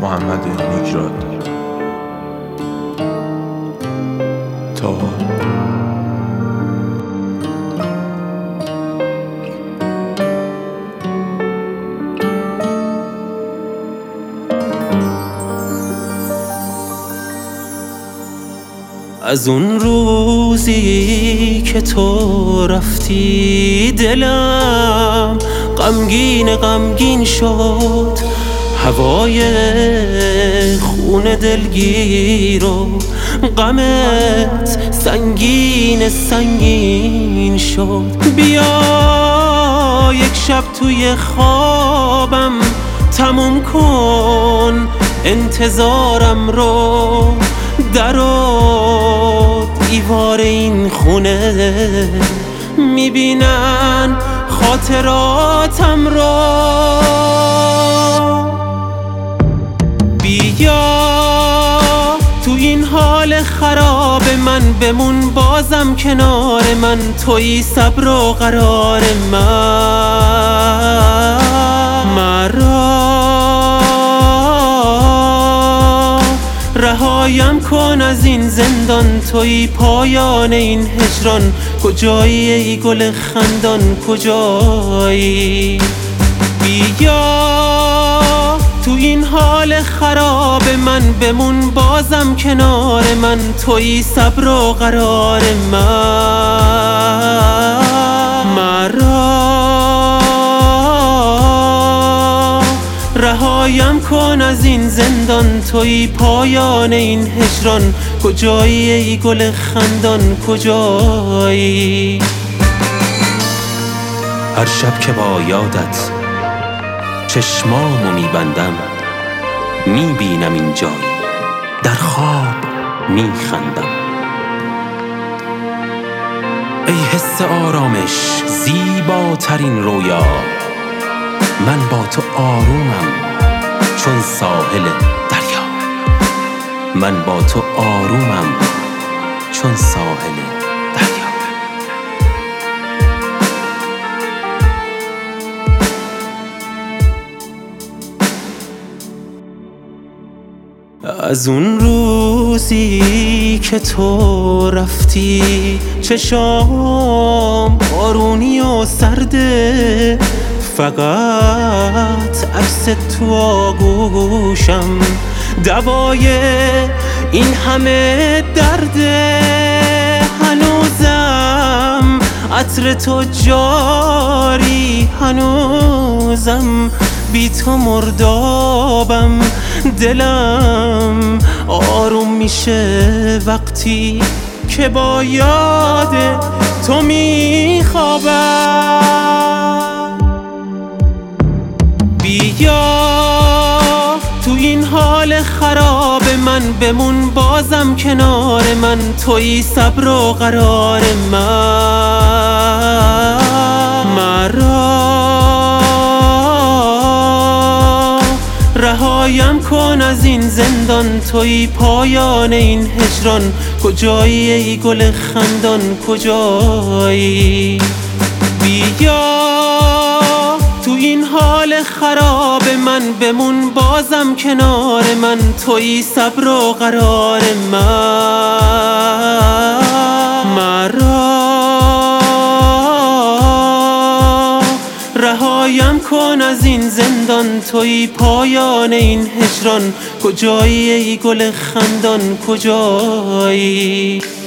محمد نیکراد. تا از اون روزی که تو رفتی دلم غمگین شد، هوای خون دلگیر و غمت سنگین شد. بیا یک شب توی خوابم تموم کن انتظارم رو، در و دیوار این خونه میبینن خاطراتم رو. بیا تو این حال خراب من بمون بازم کنار من، تویی صبر و قرار مرا رهایم کن از این زندان، تویی پایان این هجران. کجایی ای گل خندان کجایی؟ بیا تو این حال خراب من بمون بازم کنار من، تویی صبر و قرار مرا رهایم کن از این زندان، تویی پایان این هجران. کجایی ای گل خندان کجایی؟ هر شب که با یادت چشمامو میبندم میبینم این جایی، در خواب میخندم. ای حس آرامش زیباترین رویا، من با تو آرومم چون ساحل دریا. من با تو آرومم چون ساحل دریا. از اون روزی که تو رفتی چشام بارونی و سرده، فقط عکس تو آغوشم دوای این همه درده. هنوزم عطر تو جاری، هنوزم بی تو مردابم. دلم آروم میشه وقتی که با یاد تو میخوابم. بیا تو این حال خراب من بمون بازم کنار من، تویی صبر و قرار مرا رهایم کن از این زندان، تویی پایان این هجران. کجایی ای گل خندان کجایی؟ بیا تو این حال خراب من بمون بازم کنار من، تویی صبر و قرار مرا رهایم کن از این زندان، تویی پایان این هجران. کجایی ای گل خندان کجایی؟